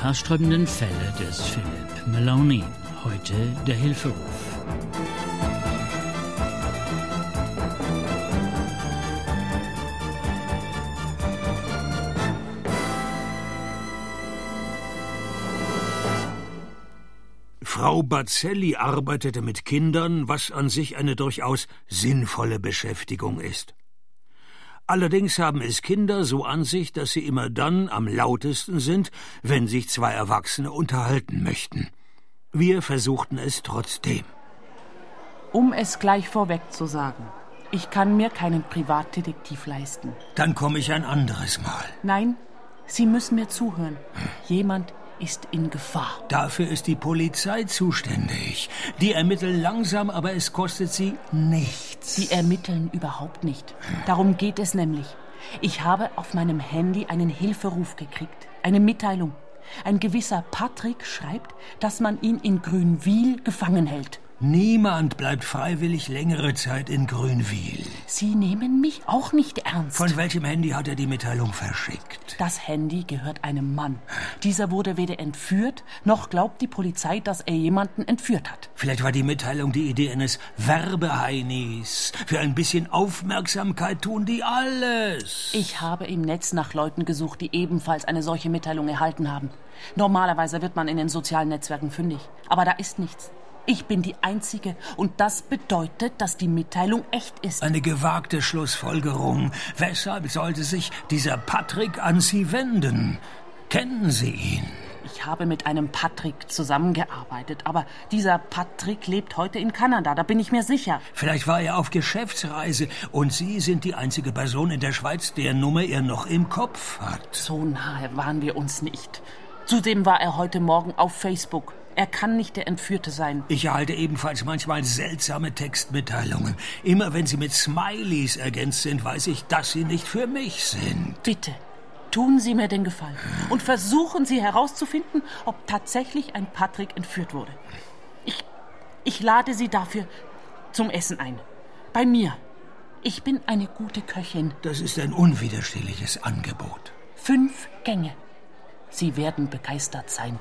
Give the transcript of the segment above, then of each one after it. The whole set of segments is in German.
haarsträubenden Fälle des Philip Maloney. Heute der Hilferuf. Frau Bazzelli arbeitete mit Kindern, was an sich eine durchaus sinnvolle Beschäftigung ist. Allerdings haben es Kinder so an sich, dass sie immer dann am lautesten sind, wenn sich zwei Erwachsene unterhalten möchten. Wir versuchten es trotzdem. Um es gleich vorweg zu sagen, ich kann mir keinen Privatdetektiv leisten. Dann komme ich ein anderes Mal. Nein, Sie müssen mir zuhören. Jemand ist in Gefahr. Dafür ist die Polizei zuständig. Die ermitteln langsam, aber es kostet sie nichts. Die ermitteln überhaupt nicht. Darum geht es nämlich. Ich habe auf meinem Handy einen Hilferuf gekriegt. Eine Mitteilung. Ein gewisser Patrick schreibt, dass man ihn in Grünwil gefangen hält. Niemand bleibt freiwillig längere Zeit in Grünwil. Sie nehmen mich auch nicht ernst. Von welchem Handy hat er die Mitteilung verschickt? Das Handy gehört einem Mann. Dieser wurde weder entführt, noch glaubt die Polizei, dass er jemanden entführt hat. Vielleicht war die Mitteilung die Idee eines Werbeheinis. Für ein bisschen Aufmerksamkeit tun die alles. Ich habe im Netz nach Leuten gesucht, die ebenfalls eine solche Mitteilung erhalten haben. Normalerweise wird man in den sozialen Netzwerken fündig. Aber da ist nichts. Ich bin die Einzige und das bedeutet, dass die Mitteilung echt ist. Eine gewagte Schlussfolgerung. Weshalb sollte sich dieser Patrick an Sie wenden? Kennen Sie ihn? Ich habe mit einem Patrick zusammengearbeitet, aber dieser Patrick lebt heute in Kanada, da bin ich mir sicher. Vielleicht war er auf Geschäftsreise und Sie sind die einzige Person in der Schweiz, deren Nummer er noch im Kopf hat. So nahe waren wir uns nicht. Zudem war er heute Morgen auf Facebook. Er kann nicht der Entführte sein. Ich erhalte ebenfalls manchmal seltsame Textmitteilungen. Immer wenn sie mit Smileys ergänzt sind, weiß ich, dass sie nicht für mich sind. Bitte, tun Sie mir den Gefallen und versuchen Sie herauszufinden, ob tatsächlich ein Patrick entführt wurde. Ich lade Sie dafür zum Essen ein. Bei mir. Ich bin eine gute Köchin. Das ist ein unwiderstehliches Angebot. 5 Gänge. Sie werden begeistert sein.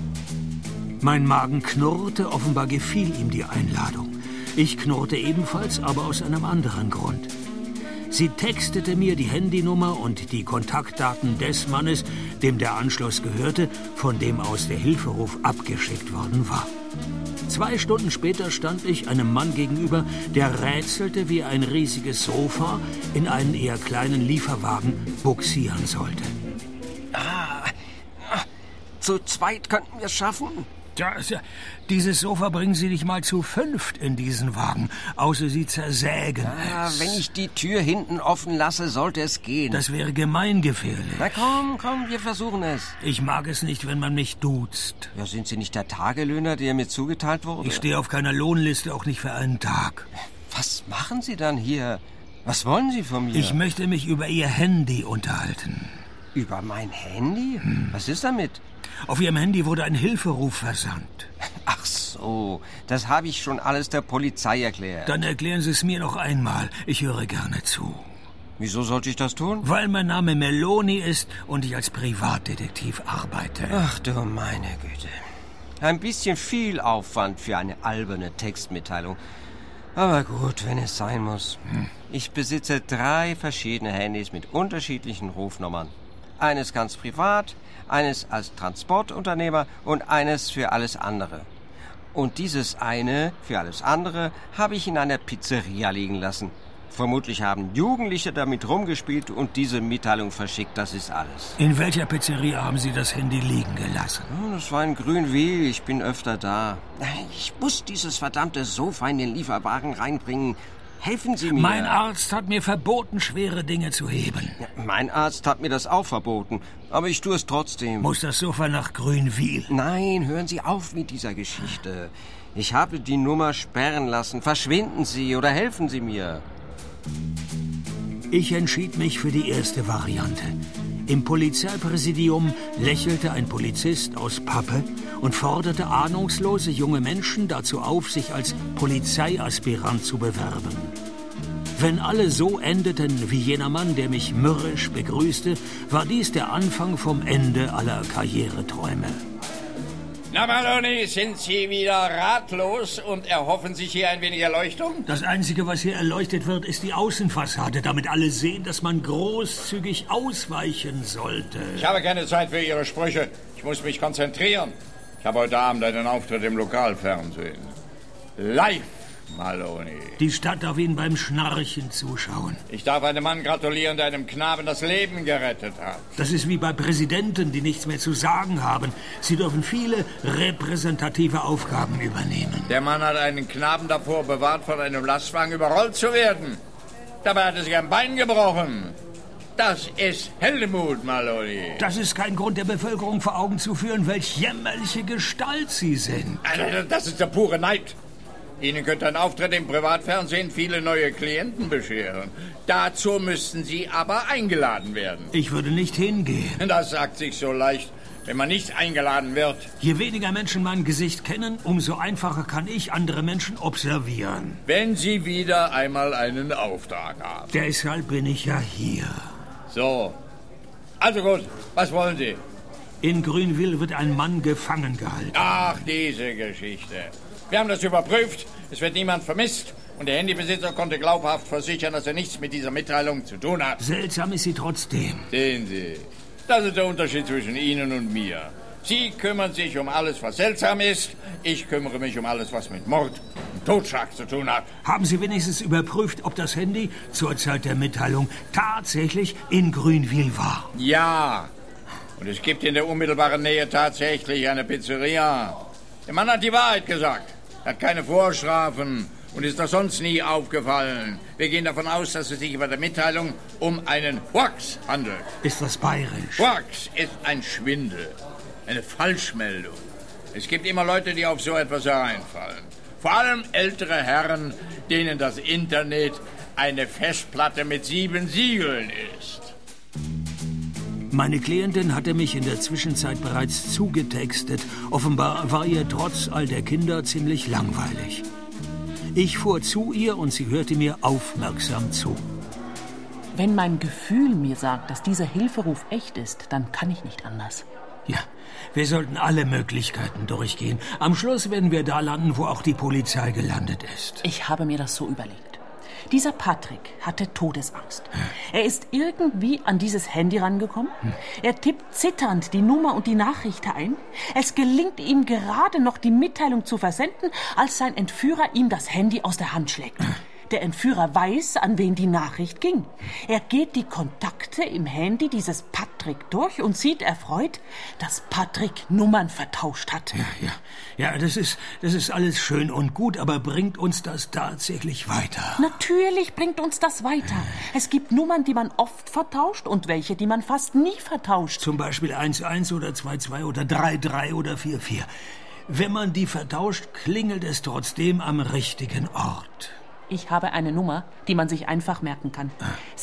Mein Magen knurrte, offenbar gefiel ihm die Einladung. Ich knurrte ebenfalls, aber aus einem anderen Grund. Sie textete mir die Handynummer und die Kontaktdaten des Mannes, dem der Anschluss gehörte, von dem aus der Hilferuf abgeschickt worden war. 2 Stunden später stand ich einem Mann gegenüber, der rätselte, wie ein riesiges Sofa in einen eher kleinen Lieferwagen bugsieren sollte. Zu zweit könnten wir es schaffen. Dieses Sofa bringen Sie nicht mal zu 5 in diesen Wagen, außer Sie zersägen es. Wenn ich die Tür hinten offen lasse, sollte es gehen. Das wäre gemeingefährlich. Na komm, wir versuchen es. Ich mag es nicht, wenn man mich duzt. Ja, sind Sie nicht der Tagelöhner, der mir zugeteilt wurde? Ich stehe auf keiner Lohnliste, auch nicht für einen Tag. Was machen Sie dann hier? Was wollen Sie von mir? Ich möchte mich über Ihr Handy unterhalten. Über mein Handy? Was ist damit? Auf Ihrem Handy wurde ein Hilferuf versandt. Ach so, das habe ich schon alles der Polizei erklärt. Dann erklären Sie es mir noch einmal. Ich höre gerne zu. Wieso sollte ich das tun? Weil mein Name Meloni ist und ich als Privatdetektiv arbeite. Ach du meine Güte. Ein bisschen viel Aufwand für eine alberne Textmitteilung. Aber gut, wenn es sein muss. Ich besitze 3 verschiedene Handys mit unterschiedlichen Rufnummern. Eines ganz privat, eines als Transportunternehmer und eines für alles andere. Und dieses eine für alles andere habe ich in einer Pizzeria liegen lassen. Vermutlich haben Jugendliche damit rumgespielt und diese Mitteilung verschickt, das ist alles. In welcher Pizzeria haben Sie das Handy liegen gelassen? Das war in Grünwil, ich bin öfter da. Ich muss dieses verdammte Sofa in den Lieferwagen reinbringen. Helfen Sie mir. Mein Arzt hat mir verboten, schwere Dinge zu heben. Ja, mein Arzt hat mir das auch verboten, aber ich tue es trotzdem. Muss das Sofa nach Grünwil? Nein, hören Sie auf mit dieser Geschichte. Ich habe die Nummer sperren lassen. Verschwinden Sie oder helfen Sie mir. Ich entschied mich für die erste Variante. Im Polizeipräsidium lächelte ein Polizist aus Pappe und forderte ahnungslose junge Menschen dazu auf, sich als Polizeiaspirant zu bewerben. Wenn alle so endeten wie jener Mann, der mich mürrisch begrüßte, war dies der Anfang vom Ende aller Karriereträume. Na, Maloney, sind Sie wieder ratlos und erhoffen sich hier ein wenig Erleuchtung? Das Einzige, was hier erleuchtet wird, ist die Außenfassade, damit alle sehen, dass man großzügig ausweichen sollte. Ich habe keine Zeit für Ihre Sprüche. Ich muss mich konzentrieren. Ich habe heute Abend einen Auftritt im Lokalfernsehen. Live, Maloney. Die Stadt darf Ihnen beim Schnarchen zuschauen. Ich darf einem Mann gratulieren, der einem Knaben das Leben gerettet hat. Das ist wie bei Präsidenten, die nichts mehr zu sagen haben. Sie dürfen viele repräsentative Aufgaben übernehmen. Der Mann hat einen Knaben davor bewahrt, von einem Lastwagen überrollt zu werden. Dabei hat er sich ein Bein gebrochen. Das ist Heldenmut, Maloney. Das ist kein Grund, der Bevölkerung vor Augen zu führen, welch jämmerliche Gestalt Sie sind. Das ist der pure Neid. Ihnen könnte ein Auftritt im Privatfernsehen viele neue Klienten bescheren. Dazu müssten Sie aber eingeladen werden. Ich würde nicht hingehen. Das sagt sich so leicht, wenn man nicht eingeladen wird. Je weniger Menschen mein Gesicht kennen, umso einfacher kann ich andere Menschen observieren. Wenn Sie wieder einmal einen Auftrag haben. Deshalb bin ich ja hier. So. Also gut, was wollen Sie? In Grünwil wird ein Mann gefangen gehalten. Ach, diese Geschichte. Wir haben das überprüft, es wird niemand vermisst und der Handybesitzer konnte glaubhaft versichern, dass er nichts mit dieser Mitteilung zu tun hat. Seltsam ist sie trotzdem. Sehen Sie, das ist der Unterschied zwischen Ihnen und mir. Sie kümmern sich um alles, was seltsam ist, ich kümmere mich um alles, was mit Mord und Totschlag zu tun hat. Haben Sie wenigstens überprüft, ob das Handy zur Zeit der Mitteilung tatsächlich in Grünwil war? Ja, und es gibt in der unmittelbaren Nähe tatsächlich eine Pizzeria. Der Mann hat die Wahrheit gesagt. Er hat keine Vorstrafen und ist das sonst nie aufgefallen. Wir gehen davon aus, dass es sich bei der Mitteilung um einen Hoax handelt. Ist das bayerisch? Hoax ist ein Schwindel, eine Falschmeldung. Es gibt immer Leute, die auf so etwas hereinfallen. Vor allem ältere Herren, denen das Internet eine Festplatte mit 7 Siegeln ist. Meine Klientin hatte mich in der Zwischenzeit bereits zugetextet. Offenbar war ihr trotz all der Kinder ziemlich langweilig. Ich fuhr zu ihr und sie hörte mir aufmerksam zu. Wenn mein Gefühl mir sagt, dass dieser Hilferuf echt ist, dann kann ich nicht anders. Ja, wir sollten alle Möglichkeiten durchgehen. Am Schluss werden wir da landen, wo auch die Polizei gelandet ist. Ich habe mir das so überlegt. Dieser Patrick hatte Todesangst. Er ist irgendwie an dieses Handy rangekommen. Er tippt zitternd die Nummer und die Nachricht ein. Es gelingt ihm gerade noch, die Mitteilung zu versenden, als sein Entführer ihm das Handy aus der Hand schlägt. Der Entführer weiß, an wen die Nachricht ging. Er geht die Kontakte im Handy dieses Patrick durch und sieht erfreut, dass Patrick Nummern vertauscht hat. Ja, das ist alles schön und gut, aber bringt uns das tatsächlich weiter? Natürlich bringt uns das weiter. Es gibt Nummern, die man oft vertauscht und welche, die man fast nie vertauscht. Zum Beispiel 11 oder 22 oder 33 oder 44. Wenn man die vertauscht, klingelt es trotzdem am richtigen Ort. Ich habe eine Nummer, die man sich einfach merken kann.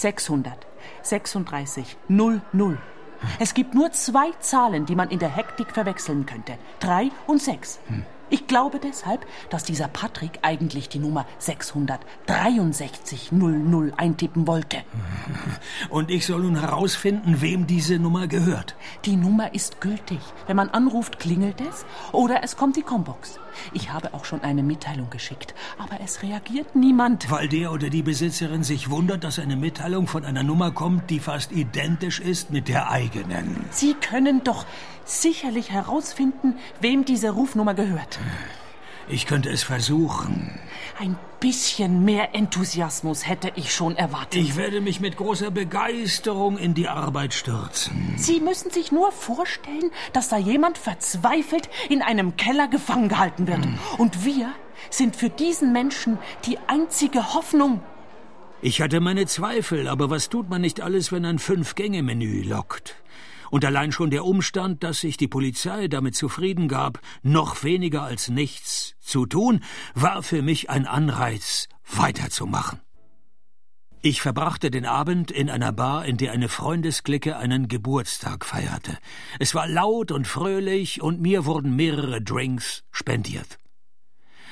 636 00. Es gibt nur 2 Zahlen, die man in der Hektik verwechseln könnte. 3 und 6. Ich glaube deshalb, dass dieser Patrick eigentlich die Nummer 663 00 eintippen wollte. Und ich soll nun herausfinden, wem diese Nummer gehört. Die Nummer ist gültig. Wenn man anruft, klingelt es oder es kommt die Combox. Ich habe auch schon eine Mitteilung geschickt, aber es reagiert niemand. Weil der oder die Besitzerin sich wundert, dass eine Mitteilung von einer Nummer kommt, die fast identisch ist mit der eigenen. Sie können doch sicherlich herausfinden, wem diese Rufnummer gehört. Ich könnte es versuchen. Ein bisschen mehr Enthusiasmus hätte ich schon erwartet. Ich werde mich mit großer Begeisterung in die Arbeit stürzen. Sie müssen sich nur vorstellen, dass da jemand verzweifelt in einem Keller gefangen gehalten wird. Und wir sind für diesen Menschen die einzige Hoffnung. Ich hatte meine Zweifel, aber was tut man nicht alles, wenn ein 5-Gänge-Menü lockt? Und allein schon der Umstand, dass sich die Polizei damit zufrieden gab, noch weniger als nichts zu tun, war für mich ein Anreiz, weiterzumachen. Ich verbrachte den Abend in einer Bar, in der eine Freundesklicke einen Geburtstag feierte. Es war laut und fröhlich und mir wurden mehrere Drinks spendiert.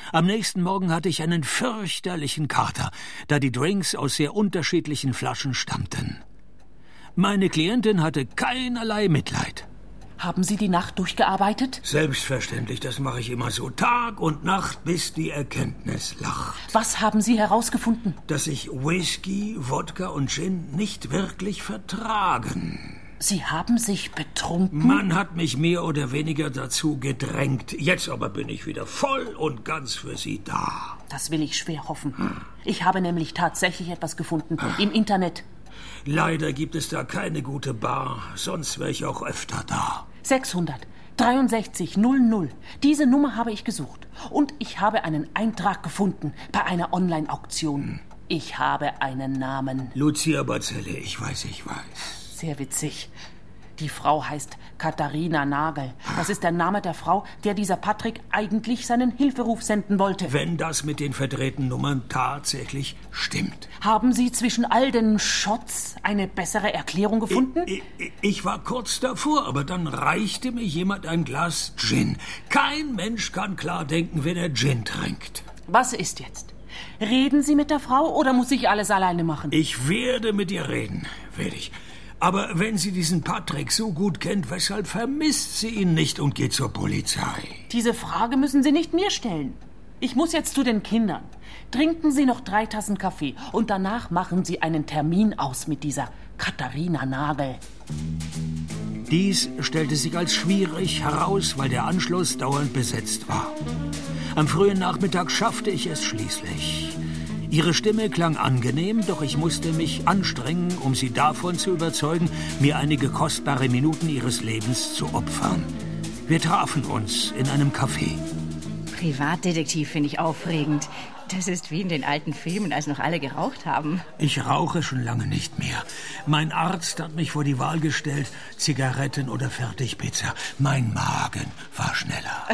Am nächsten Morgen hatte ich einen fürchterlichen Kater, da die Drinks aus sehr unterschiedlichen Flaschen stammten. Meine Klientin hatte keinerlei Mitleid. Haben Sie die Nacht durchgearbeitet? Selbstverständlich, das mache ich immer so, Tag und Nacht, bis die Erkenntnis lacht. Was haben Sie herausgefunden? Dass sich Whisky, Wodka und Gin nicht wirklich vertragen. Sie haben sich betrunken? Man hat mich mehr oder weniger dazu gedrängt. Jetzt aber bin ich wieder voll und ganz für Sie da. Das will ich schwer hoffen. Ich habe nämlich tatsächlich etwas gefunden im Internet. Leider gibt es da keine gute Bar, sonst wäre ich auch öfter da. 663 00. Diese Nummer habe ich gesucht. Und ich habe einen Eintrag gefunden bei einer Online-Auktion. Ich habe einen Namen. Lucia Bazzelle, ich weiß. Sehr witzig. Die Frau heißt Katharina Nagel. Das ist der Name der Frau, der dieser Patrick eigentlich seinen Hilferuf senden wollte. Wenn das mit den verdrehten Nummern tatsächlich stimmt. Haben Sie zwischen all den Shots eine bessere Erklärung gefunden? Ich war kurz davor, aber dann reichte mir jemand ein Glas Gin. Kein Mensch kann klar denken, wenn er Gin trinkt. Was ist jetzt? Reden Sie mit der Frau oder muss ich alles alleine machen? Ich werde mit ihr reden, werde ich. Aber wenn sie diesen Patrick so gut kennt, weshalb vermisst sie ihn nicht und geht zur Polizei? Diese Frage müssen Sie nicht mir stellen. Ich muss jetzt zu den Kindern. Trinken Sie noch 3 Tassen Kaffee und danach machen Sie einen Termin aus mit dieser Katharina Nagel. Dies stellte sich als schwierig heraus, weil der Anschluss dauernd besetzt war. Am frühen Nachmittag schaffte ich es schließlich. Ihre Stimme klang angenehm, doch ich musste mich anstrengen, um sie davon zu überzeugen, mir einige kostbare Minuten ihres Lebens zu opfern. Wir trafen uns in einem Café. Privatdetektiv finde ich aufregend. Das ist wie in den alten Filmen, als noch alle geraucht haben. Ich rauche schon lange nicht mehr. Mein Arzt hat mich vor die Wahl gestellt, Zigaretten oder Fertigpizza. Mein Magen war schneller.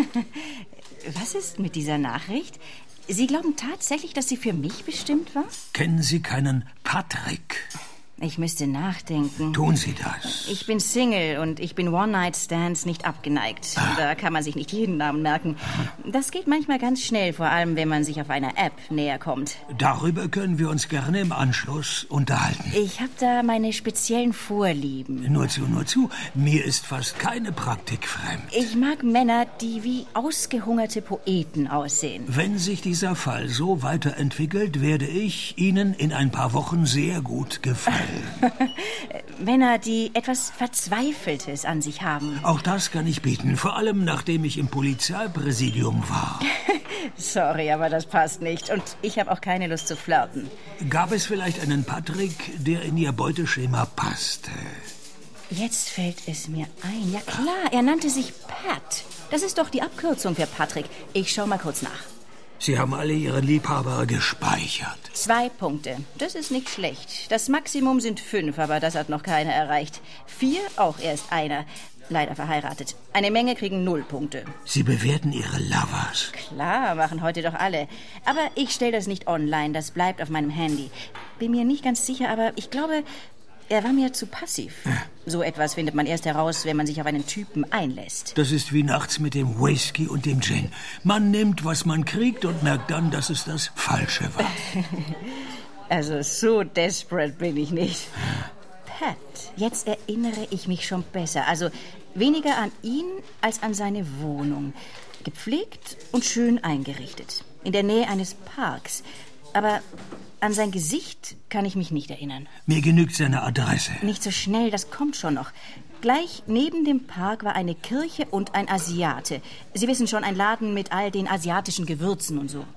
Was ist mit dieser Nachricht? Sie glauben tatsächlich, dass sie für mich bestimmt war? Kennen Sie keinen Patrick? Ich müsste nachdenken. Tun Sie das. Ich bin Single und ich bin One-Night-Stands nicht abgeneigt. Da kann man sich nicht jeden Namen merken. Das geht manchmal ganz schnell, vor allem wenn man sich auf einer App näher kommt. Darüber können wir uns gerne im Anschluss unterhalten. Ich habe da meine speziellen Vorlieben. Nur zu. Mir ist fast keine Praktik fremd. Ich mag Männer, die wie ausgehungerte Poeten aussehen. Wenn sich dieser Fall so weiterentwickelt, werde ich Ihnen in ein paar Wochen sehr gut gefallen. Männer, die etwas Verzweifeltes an sich haben. Auch das kann ich bieten, vor allem nachdem ich im Polizeipräsidium war. Sorry, aber das passt nicht. Und ich habe auch keine Lust zu flirten. Gab es vielleicht einen Patrick, der in Ihr Beuteschema passte? Jetzt fällt es mir ein. Ja klar, er nannte sich Pat. Das ist doch die Abkürzung für Patrick. Ich schau mal kurz nach. Sie haben alle Ihre Liebhaber gespeichert. 2 Punkte. Das ist nicht schlecht. Das Maximum sind 5, aber das hat noch keiner erreicht. 4, auch erst einer. Leider verheiratet. Eine Menge kriegen 0 Punkte. Sie bewerten Ihre Lovers. Klar, machen heute doch alle. Aber ich stelle das nicht online, das bleibt auf meinem Handy. Bin mir nicht ganz sicher, aber ich glaube, er war mir zu passiv. So etwas findet man erst heraus, wenn man sich auf einen Typen einlässt. Das ist wie nachts mit dem Whisky und dem Gin. Man nimmt, was man kriegt und merkt dann, dass es das Falsche war. Also so desperate bin ich nicht. Pat, jetzt erinnere ich mich schon besser. Also weniger an ihn als an seine Wohnung. Gepflegt und schön eingerichtet. In der Nähe eines Parks. Aber an sein Gesicht kann ich mich nicht erinnern. Mir genügt seine Adresse. Nicht so schnell, das kommt schon noch. Gleich neben dem Park war eine Kirche und ein Asiate. Sie wissen schon, ein Laden mit all den asiatischen Gewürzen und so.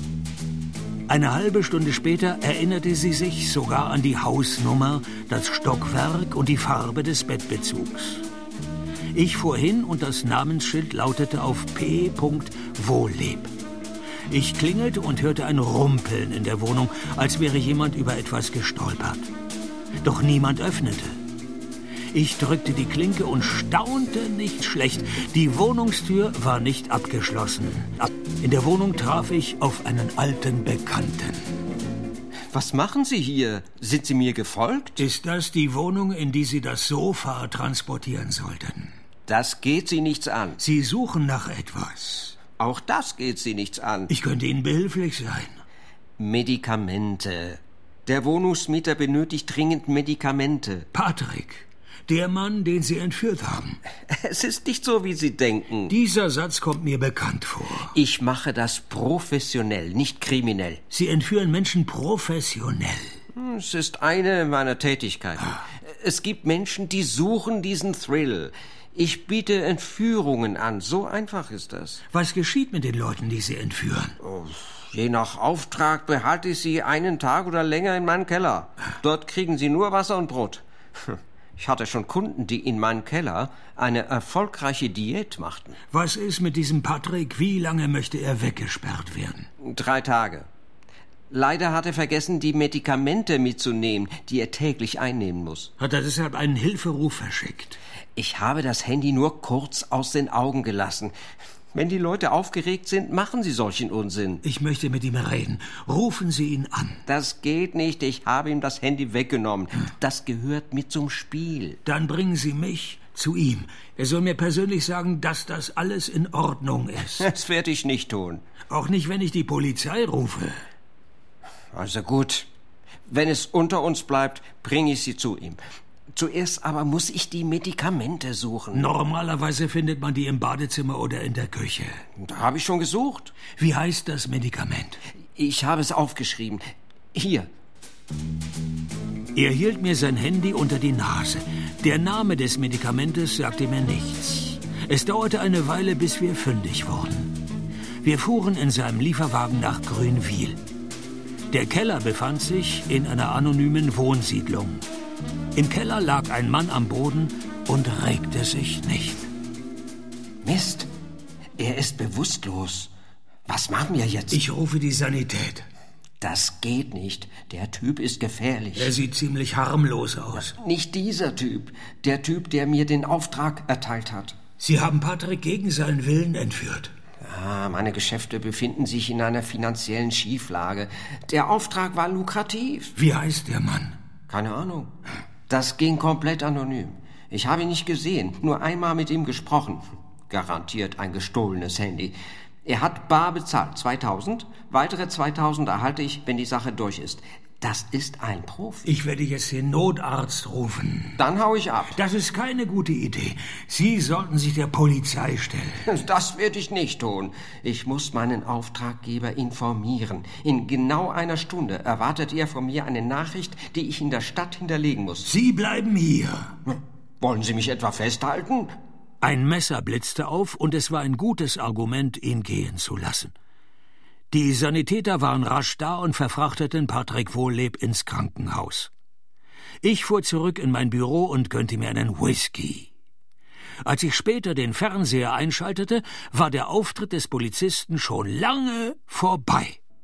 Eine halbe Stunde später erinnerte sie sich sogar an die Hausnummer, das Stockwerk und die Farbe des Bettbezugs. Ich fuhr hin und das Namensschild lautete auf P. Wohlleb. Ich klingelte und hörte ein Rumpeln in der Wohnung, als wäre jemand über etwas gestolpert. Doch niemand öffnete. Ich drückte die Klinke und staunte nicht schlecht. Die Wohnungstür war nicht abgeschlossen. In der Wohnung traf ich auf einen alten Bekannten. Was machen Sie hier? Sind Sie mir gefolgt? Ist das die Wohnung, in die Sie das Sofa transportieren sollten? Das geht Sie nichts an. Sie suchen nach etwas. Auch das geht Sie nichts an. Ich könnte Ihnen behilflich sein. Medikamente. Der Wohnungsmieter benötigt dringend Medikamente. Patrick, der Mann, den Sie entführt haben. Es ist nicht so, wie Sie denken. Dieser Satz kommt mir bekannt vor. Ich mache das professionell, nicht kriminell. Sie entführen Menschen professionell. Es ist eine meiner Tätigkeiten. Es gibt Menschen, die suchen diesen Thrill. Ich biete Entführungen an. So einfach ist das. Was geschieht mit den Leuten, die Sie entführen? Je nach Auftrag behalte ich sie einen Tag oder länger in meinem Keller. Dort kriegen sie nur Wasser und Brot. Ich hatte schon Kunden, die in meinem Keller eine erfolgreiche Diät machten. Was ist mit diesem Patrick? Wie lange möchte er weggesperrt werden? 3 Tage. Leider hat er vergessen, die Medikamente mitzunehmen, die er täglich einnehmen muss. Hat er deshalb einen Hilferuf verschickt? Ich habe das Handy nur kurz aus den Augen gelassen. Wenn die Leute aufgeregt sind, machen sie solchen Unsinn. Ich möchte mit ihm reden. Rufen Sie ihn an. Das geht nicht. Ich habe ihm das Handy weggenommen. Das gehört mit zum Spiel. Dann bringen Sie mich zu ihm. Er soll mir persönlich sagen, dass das alles in Ordnung ist. Das werde ich nicht tun. Auch nicht, wenn ich die Polizei rufe. Also gut. Wenn es unter uns bleibt, bringe ich Sie zu ihm. Zuerst aber muss ich die Medikamente suchen. Normalerweise findet man die im Badezimmer oder in der Küche. Da habe ich schon gesucht. Wie heißt das Medikament? Ich habe es aufgeschrieben. Hier. Er hielt mir sein Handy unter die Nase. Der Name des Medikamentes sagte mir nichts. Es dauerte eine Weile, bis wir fündig wurden. Wir fuhren in seinem Lieferwagen nach Grünwil. Der Keller befand sich in einer anonymen Wohnsiedlung. Im Keller lag ein Mann am Boden und regte sich nicht. Mist, er ist bewusstlos. Was machen wir jetzt? Ich rufe die Sanität. Das geht nicht. Der Typ ist gefährlich. Er sieht ziemlich harmlos aus. Nicht dieser Typ. Der Typ, der mir den Auftrag erteilt hat. Sie haben Patrick gegen seinen Willen entführt. Ja, meine Geschäfte befinden sich in einer finanziellen Schieflage. Der Auftrag war lukrativ. Wie heißt der Mann? Keine Ahnung. Das ging komplett anonym. Ich habe ihn nicht gesehen, nur einmal mit ihm gesprochen. Garantiert ein gestohlenes Handy. Er hat bar bezahlt, 2000. Weitere 2000 erhalte ich, wenn die Sache durch ist. Das ist ein Profi. Ich werde jetzt den Notarzt rufen. Dann hau ich ab. Das ist keine gute Idee. Sie sollten sich der Polizei stellen. Das werde ich nicht tun. Ich muss meinen Auftraggeber informieren. In genau einer Stunde erwartet er von mir eine Nachricht, die ich in der Stadt hinterlegen muss. Sie bleiben hier. Wollen Sie mich etwa festhalten? Ein Messer blitzte auf, und es war ein gutes Argument, ihn gehen zu lassen. Die Sanitäter waren rasch da und verfrachteten Patrick Wohlleb ins Krankenhaus. Ich fuhr zurück in mein Büro und gönnte mir einen Whisky. Als ich später den Fernseher einschaltete, war der Auftritt des Polizisten schon lange vorbei.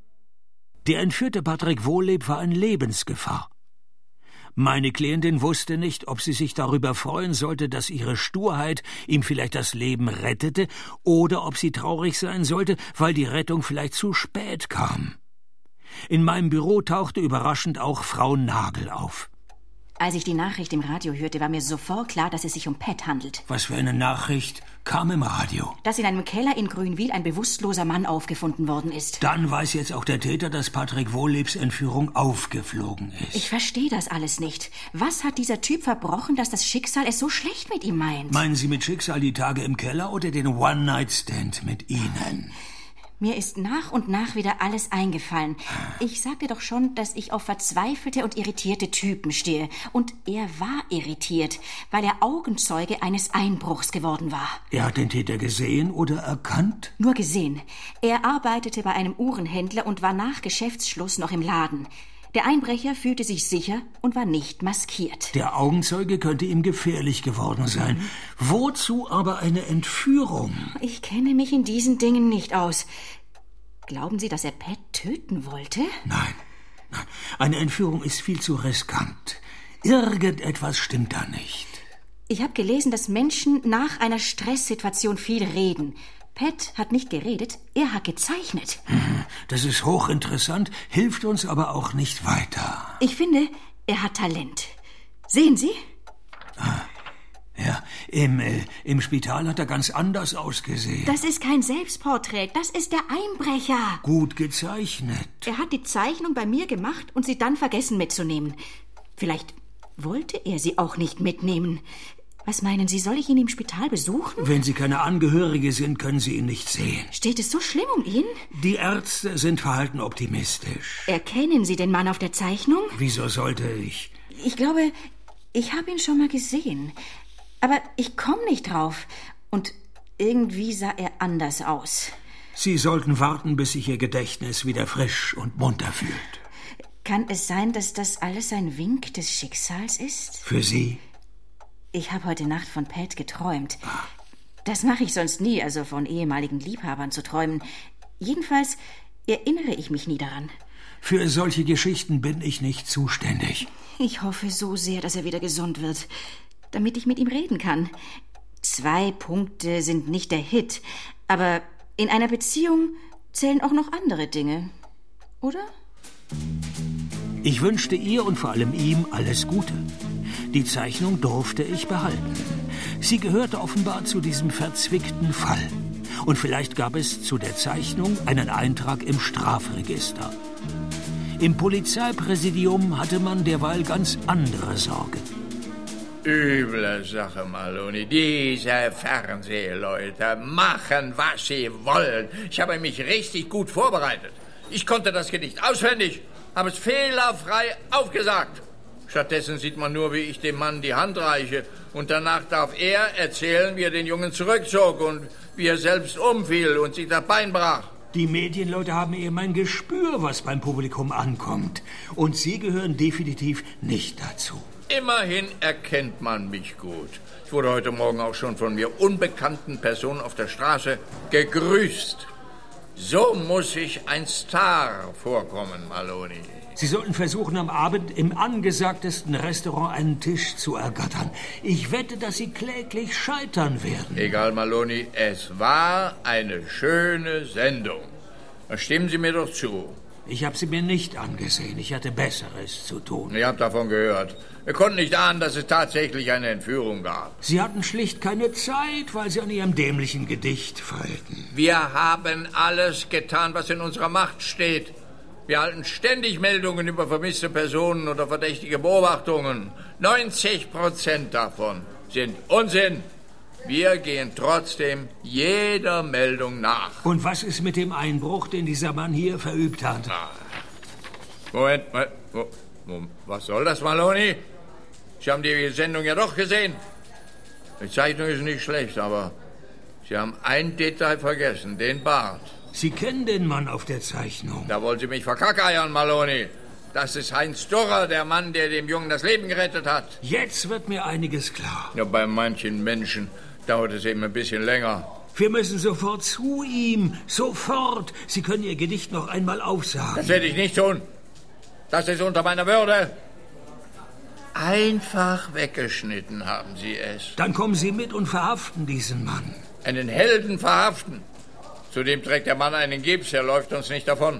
Der entführte Patrick Wohlleb war in Lebensgefahr. Meine Klientin wusste nicht, ob sie sich darüber freuen sollte, dass ihre Sturheit ihm vielleicht das Leben rettete, oder ob sie traurig sein sollte, weil die Rettung vielleicht zu spät kam. In meinem Büro tauchte überraschend auch Frau Nagel auf. Als ich die Nachricht im Radio hörte, war mir sofort klar, dass es sich um Pat handelt. Was für eine Nachricht kam im Radio? Dass in einem Keller in Grünwil ein bewusstloser Mann aufgefunden worden ist. Dann weiß jetzt auch der Täter, dass Patrick Wohllebs Entführung aufgeflogen ist. Ich verstehe das alles nicht. Was hat dieser Typ verbrochen, dass das Schicksal es so schlecht mit ihm meint? Meinen Sie mit Schicksal die Tage im Keller oder den One-Night-Stand mit Ihnen? Mir ist nach und nach wieder alles eingefallen. Ich sagte doch schon, dass ich auf verzweifelte und irritierte Typen stehe. Und er war irritiert, weil er Augenzeuge eines Einbruchs geworden war. Er hat den Täter gesehen oder erkannt? Nur gesehen. Er arbeitete bei einem Uhrenhändler und war nach Geschäftsschluss noch im Laden. Der Einbrecher fühlte sich sicher und war nicht maskiert. Der Augenzeuge könnte ihm gefährlich geworden sein. Wozu aber eine Entführung? Ich kenne mich in diesen Dingen nicht aus. Glauben Sie, dass er Pat töten wollte? Nein. Eine Entführung ist viel zu riskant. Irgendetwas stimmt da nicht. Ich habe gelesen, dass Menschen nach einer Stresssituation viel reden. Pat hat nicht geredet, er hat gezeichnet. Das ist hochinteressant, hilft uns aber auch nicht weiter. Ich finde, er hat Talent. Sehen Sie? Ja, Im Spital hat er ganz anders ausgesehen. Das ist kein Selbstporträt, das ist der Einbrecher. Gut gezeichnet. Er hat die Zeichnung bei mir gemacht und sie dann vergessen mitzunehmen. Vielleicht wollte er sie auch nicht mitnehmen. Was meinen Sie, soll ich ihn im Spital besuchen? Wenn Sie keine Angehörige sind, können Sie ihn nicht sehen. Steht es so schlimm um ihn? Die Ärzte sind verhalten optimistisch. Erkennen Sie den Mann auf der Zeichnung? Wieso sollte ich? Ich glaube, ich habe ihn schon mal gesehen. Aber ich komme nicht drauf. Und irgendwie sah er anders aus. Sie sollten warten, bis sich Ihr Gedächtnis wieder frisch und munter fühlt. Kann es sein, dass das alles ein Wink des Schicksals ist? Für Sie? Ich habe heute Nacht von Pat geträumt. Das mache ich sonst nie, also von ehemaligen Liebhabern zu träumen. Jedenfalls erinnere ich mich nie daran. Für solche Geschichten bin ich nicht zuständig. Ich hoffe so sehr, dass er wieder gesund wird, damit ich mit ihm reden kann. 2 Punkte sind nicht der Hit, aber in einer Beziehung zählen auch noch andere Dinge, oder? Ich wünschte ihr und vor allem ihm alles Gute. Die Zeichnung durfte ich behalten. Sie gehörte offenbar zu diesem verzwickten Fall. Und vielleicht gab es zu der Zeichnung einen Eintrag im Strafregister. Im Polizeipräsidium hatte man derweil ganz andere Sorgen. Üble Sache, Maloney. Diese Fernsehleute machen, was sie wollen. Ich habe mich richtig gut vorbereitet. Ich konnte das Gedicht auswendig, habe es fehlerfrei aufgesagt. Stattdessen sieht man nur, wie ich dem Mann die Hand reiche. Und danach darf er erzählen, wie er den Jungen zurückzog und wie er selbst umfiel und sich das Bein brach. Die Medienleute haben eben ein Gespür, was beim Publikum ankommt. Und Sie gehören definitiv nicht dazu. Immerhin erkennt man mich gut. Ich wurde heute Morgen auch schon von mir unbekannten Personen auf der Straße gegrüßt. So muss sich ein Star vorkommen, Maloney. Sie sollten versuchen, am Abend im angesagtesten Restaurant einen Tisch zu ergattern. Ich wette, dass Sie kläglich scheitern werden. Egal, Maloney, es war eine schöne Sendung. Da stimmen Sie mir doch zu. Ich habe sie mir nicht angesehen. Ich hatte Besseres zu tun. Ich habe davon gehört. Wir konnten nicht ahnen, dass es tatsächlich eine Entführung gab. Sie hatten schlicht keine Zeit, weil Sie an Ihrem dämlichen Gedicht feilten. Wir haben alles getan, was in unserer Macht steht. Wir halten ständig Meldungen über vermisste Personen oder verdächtige Beobachtungen. 90% davon sind Unsinn. Wir gehen trotzdem jeder Meldung nach. Und was ist mit dem Einbruch, den dieser Mann hier verübt hat? Moment, was soll das, Maloney? Sie haben die Sendung ja doch gesehen. Die Zeichnung ist nicht schlecht, aber Sie haben ein Detail vergessen, den Bart. Sie kennen den Mann auf der Zeichnung. Da wollen Sie mich verkackeiern, Maloney. Das ist Heinz Durrer, der Mann, der dem Jungen das Leben gerettet hat. Jetzt wird mir einiges klar. Ja, bei manchen Menschen dauert es eben ein bisschen länger. Wir müssen sofort zu ihm. Sofort. Sie können Ihr Gedicht noch einmal aufsagen. Das werde ich nicht tun. Das ist unter meiner Würde. Einfach weggeschnitten haben Sie es. Dann kommen Sie mit und verhaften diesen Mann. Einen Helden verhaften. Zudem trägt der Mann einen Gips, er läuft uns nicht davon.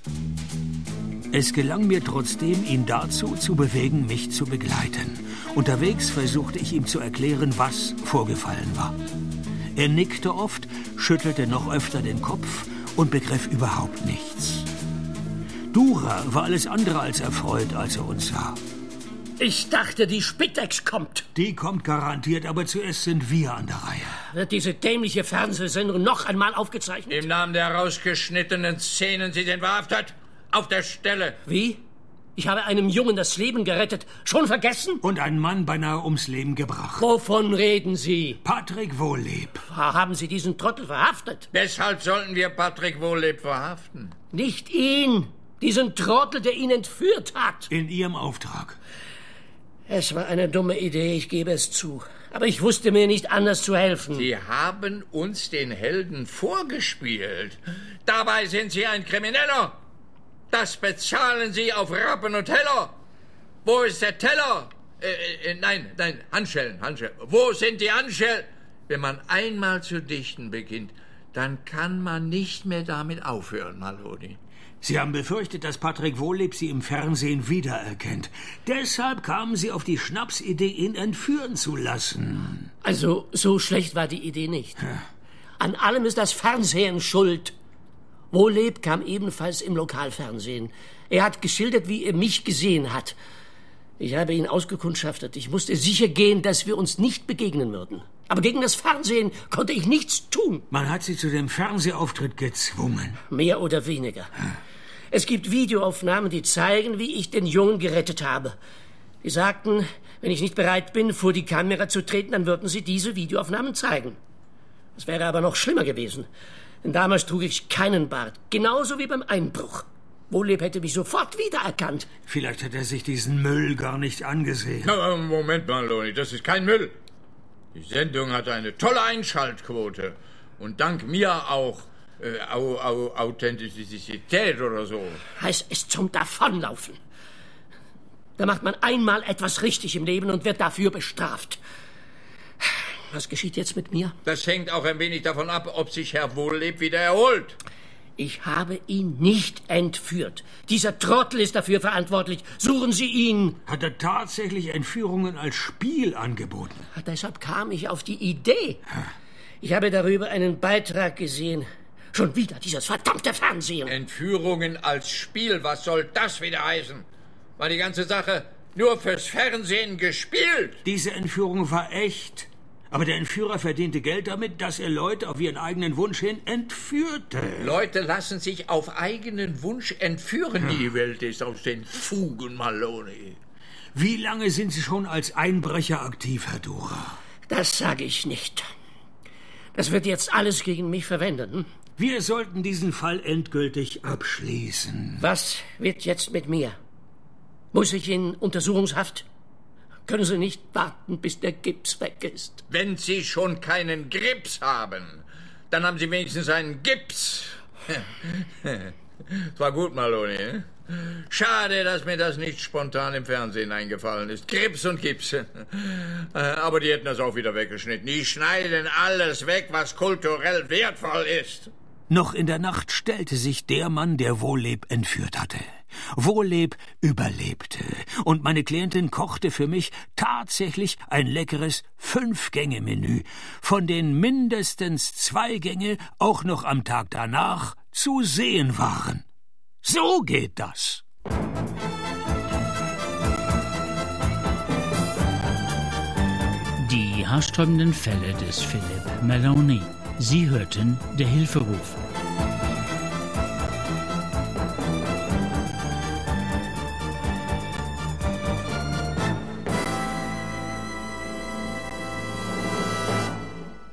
Es gelang mir trotzdem, ihn dazu zu bewegen, mich zu begleiten. Unterwegs versuchte ich ihm zu erklären, was vorgefallen war. Er nickte oft, schüttelte noch öfter den Kopf und begriff überhaupt nichts. Dura war alles andere als erfreut, als er uns sah. Ich dachte, die Spitex kommt. Die kommt garantiert, aber zuerst sind wir an der Reihe. Wird diese dämliche Fernsehsendung noch einmal aufgezeichnet? Im Namen der rausgeschnittenen Szenen, Sie sind verhaftet. Auf der Stelle. Wie? Ich habe einem Jungen das Leben gerettet. Schon vergessen? Und einen Mann beinahe ums Leben gebracht. Wovon reden Sie? Patrick Wohlleb. Haben Sie diesen Trottel verhaftet? Weshalb sollten wir Patrick Wohlleb verhaften? Nicht ihn. Diesen Trottel, der ihn entführt hat. In Ihrem Auftrag. Es war eine dumme Idee, ich gebe es zu. Aber ich wusste mir nicht anders zu helfen. Sie haben uns den Helden vorgespielt. Dabei sind Sie ein Krimineller. Das bezahlen Sie auf Rappen und Teller. Wo ist der Teller? Nein, Handschellen. Wo sind die Handschellen? Wenn man einmal zu dichten beginnt, dann kann man nicht mehr damit aufhören, Maloney. Sie haben befürchtet, dass Patrick Wohlleb Sie im Fernsehen wiedererkennt. Deshalb kamen Sie auf die Schnapsidee, ihn entführen zu lassen. Also, so schlecht war die Idee nicht. Ja. An allem ist das Fernsehen schuld. Wohlleb kam ebenfalls im Lokalfernsehen. Er hat geschildert, wie er mich gesehen hat. Ich habe ihn ausgekundschaftet. Ich musste sicher gehen, dass wir uns nicht begegnen würden. Aber gegen das Fernsehen konnte ich nichts tun. Man hat Sie zu dem Fernsehauftritt gezwungen. Mehr oder weniger. Es gibt Videoaufnahmen, die zeigen, wie ich den Jungen gerettet habe. Die sagten, wenn ich nicht bereit bin, vor die Kamera zu treten, dann würden sie diese Videoaufnahmen zeigen. Es wäre aber noch schlimmer gewesen. Denn damals trug ich keinen Bart. Genauso wie beim Einbruch. Wohlleb hätte mich sofort wiedererkannt. Vielleicht hat er sich diesen Müll gar nicht angesehen. Aber Moment mal, Loni, das ist kein Müll. Die Sendung hat eine tolle Einschaltquote. Und dank mir auch Authentizität oder so. Heißt es zum Davonlaufen. Da macht man einmal etwas richtig im Leben und wird dafür bestraft. Was geschieht jetzt mit mir? Das hängt auch ein wenig davon ab, ob sich Herr Wohlleb wieder erholt. Ich habe ihn nicht entführt. Dieser Trottel ist dafür verantwortlich. Suchen Sie ihn. Hat er tatsächlich Entführungen als Spiel angeboten? Deshalb kam ich auf die Idee. Ich habe darüber einen Beitrag gesehen. Schon wieder dieses verdammte Fernsehen. Entführungen als Spiel, was soll das wieder heißen? War die ganze Sache nur fürs Fernsehen gespielt? Diese Entführung war echt. Aber der Entführer verdiente Geld damit, dass er Leute auf ihren eigenen Wunsch hin entführte. Leute lassen sich auf eigenen Wunsch entführen. Die Welt ist aus den Fugen, Maloney. Wie lange sind Sie schon als Einbrecher aktiv, Herr Dora? Das sage ich nicht. Das wird jetzt alles gegen mich verwendet. Wir sollten diesen Fall endgültig abschließen. Was wird jetzt mit mir? Muss ich in Untersuchungshaft? Können Sie nicht warten, bis der Gips weg ist? Wenn Sie schon keinen Grips haben, dann haben Sie wenigstens einen Gips. Das war gut, Maloney. Schade, dass mir das nicht spontan im Fernsehen eingefallen ist. Grips und Gips. Aber die hätten das auch wieder weggeschnitten. Die schneiden alles weg, was kulturell wertvoll ist. Noch in der Nacht stellte sich der Mann, der Wohlleb entführt hatte. Wohlleb überlebte und meine Klientin kochte für mich tatsächlich ein leckeres 5-Gänge-Menü, von denen mindestens 2 Gänge auch noch am Tag danach zu sehen waren. So geht das. Die haarsträubenden Fälle des Philippe Maloney. Sie hörten Der Hilferuf.